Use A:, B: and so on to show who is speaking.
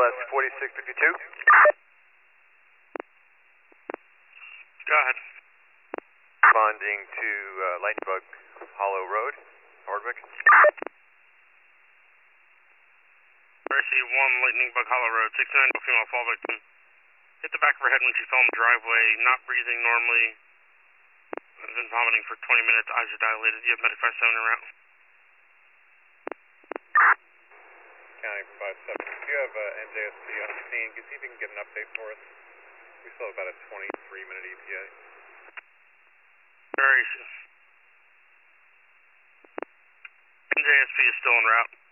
A: BLS 4652.
B: Go ahead.
A: Responding to Lightning Bug Hollow Road, Hardwick.
B: Mercy 1, Lightning Bug Hollow Road, 69, female fall victim. Hit the back of her head when she fell in the driveway, not breathing normally. Has been vomiting for 20 minutes, eyes are dilated. You have Medic 57 en route.
C: County from 57. Do you have NJSP on the scene? Can you see if you can get an update for us? We still have about a 23-minute ETA.
B: Very soon. NJSP is still en route.